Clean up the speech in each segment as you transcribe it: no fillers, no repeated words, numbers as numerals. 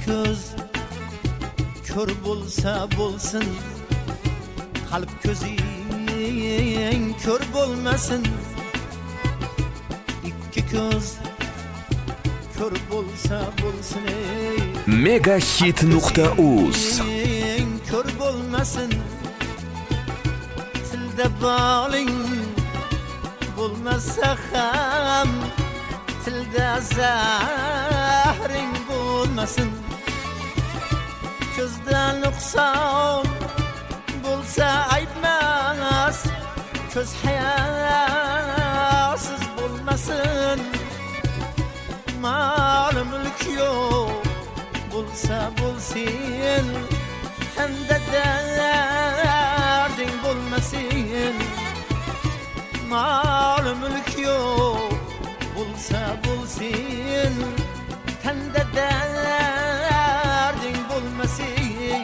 ko'z ko'r bo'lsa bo'lsin, qalb ko'zing ko'r bo'lmasin. Ikki ko'z ko'r bo'lsa bo'lsin, megahit.uz ko'r bo'lmasin. Tilda boling bo'lmasa ham, tilda zahring bo'lmasin. Ko'zda nuqson bo'lsa aytmas, ko'z hayosiz bo'lmasin. Mol mulk yo'q bo'lsa bo'lsin, tanda darding bo'lmasin. Mol mulk yo'q bo'lsa bo'lsin, tanda darding bo'lmasin.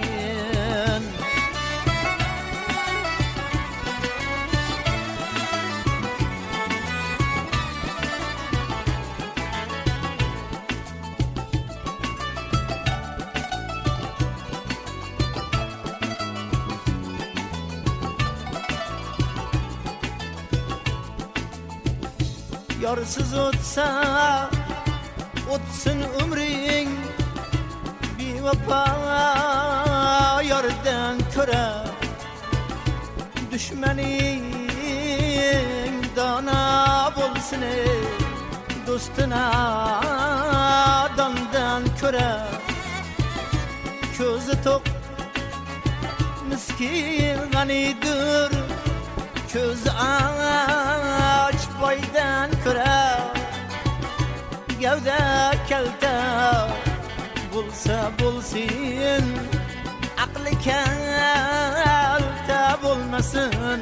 Yorsiz o'tsa o'tsin umring, bevafo yordan ko'ra dushmaning dono bo'lsin. Do'stina dondan ko'ra ko'zi to'q miskin g'anidir. Ko'z och boydan ko'ra gavda kalta bo'lsa bo'lsin, aqli kalta bo'lmasin.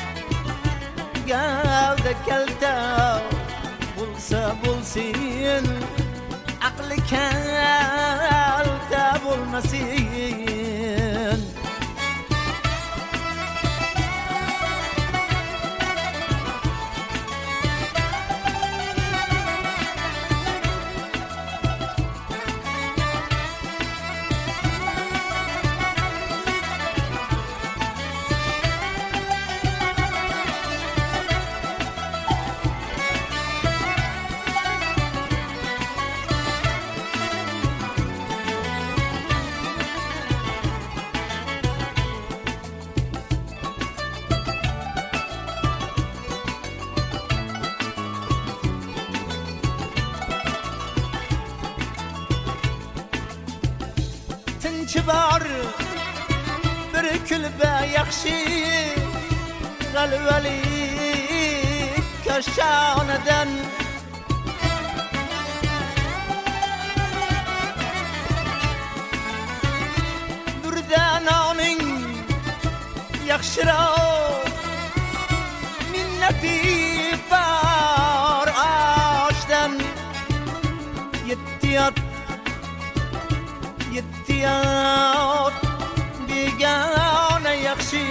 Gavda kalta bo'lsa bo'lsin, aqli kalta bo'lmasin. Tinchi bor bir kulba yaxshi, g'alvali kashonadan durdanoning yaxshiroq. Minnati bor oshdan yettiyot begona yaxshi,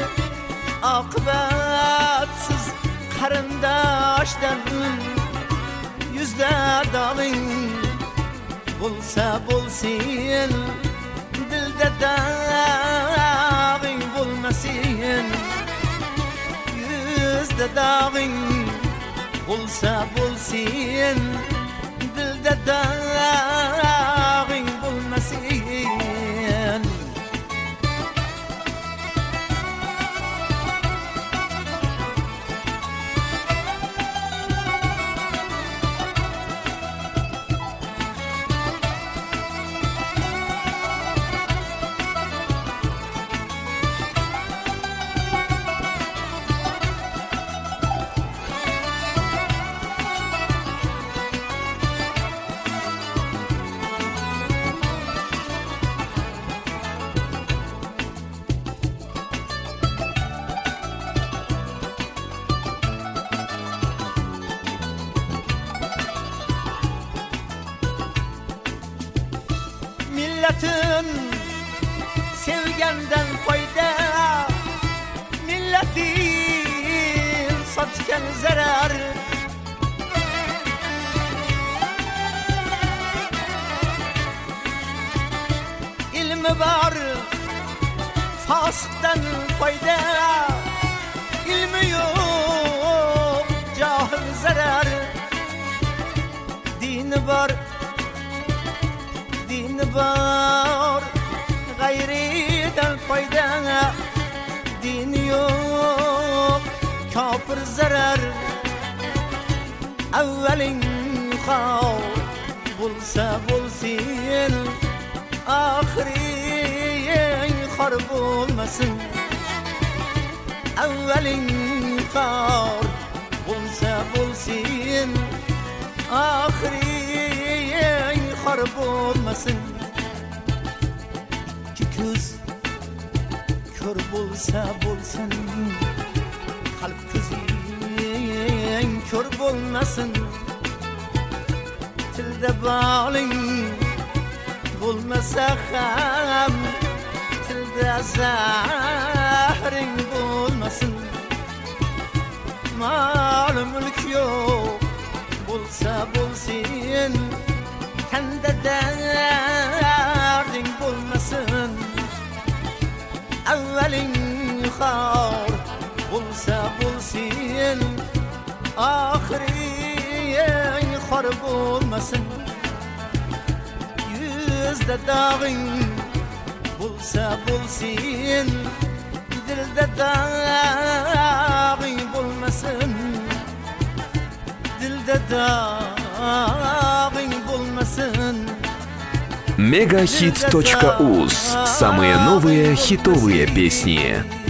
oqibatsiz qarindoshdan yuzda dog'ing bo'lsa bo'lsin, dilda dog'ing bo'lmasin. Yuzda dog'ing bo'lsa bo'lsin, dilda dog'ing bo'lmasin. Milletin sevgenden foyda, milletin satken zarar. mi var fasıktan fayda, ilmi yok cahil zarar. Dini var gayriden fayda, dini yok kafir zarar. Evvelin xav bulsa bulsin, ahirin harp olmasın. Evvelin xav bulsa bulsin, ahirin harp olmasın. İki göz kör bulsa bulsun, kalp gözün kör bulmasın. Tilde bağlın bulmasa ham, tilde zahrin bulmasın. Mal mülk yok bulsa bulsun, tende derdin bulmasın. Evvelin xar bulsa bulsun, ahirin harp olmasın. Yüzde dağın bulsa bulsun, dilde dağın bulmasın. Dilde dağın bulmasın. Megahit.uz. Самые новые хитовые песни.